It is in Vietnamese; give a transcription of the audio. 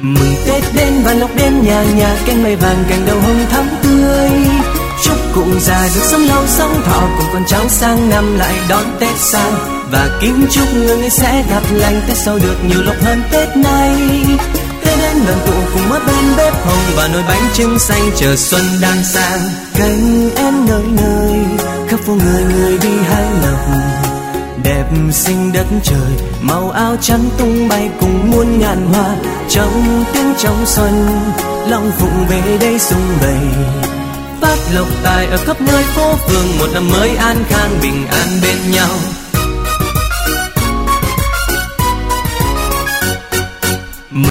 Mừng Tết đến và lộc đến nhà nhà, cánh mây vàng cành đầu hồng thắm tươi. Chúc cụ già được sống lâu sống thọ, cùng con cháu sang năm lại đón Tết sang. Và kính chúc người sẽ gặp lành, Tết sau được nhiều lộc hơn Tết nay. Tết đến đoàn tụ cùng ở bên bếp hồng, và nồi bánh trưng xanh chờ xuân đang sang. Cánh én nơi nơi khắp phố người người đi hái lộc, đẹp xinh đất trời, màu áo trắng tung bay cùng muôn ngàn hoa. Trong tiếng trong xuân, Long Phụng về đây sum vầy, phát lộc tài ở khắp nơi phố phường. Một năm mới an khang bình an bên nhau.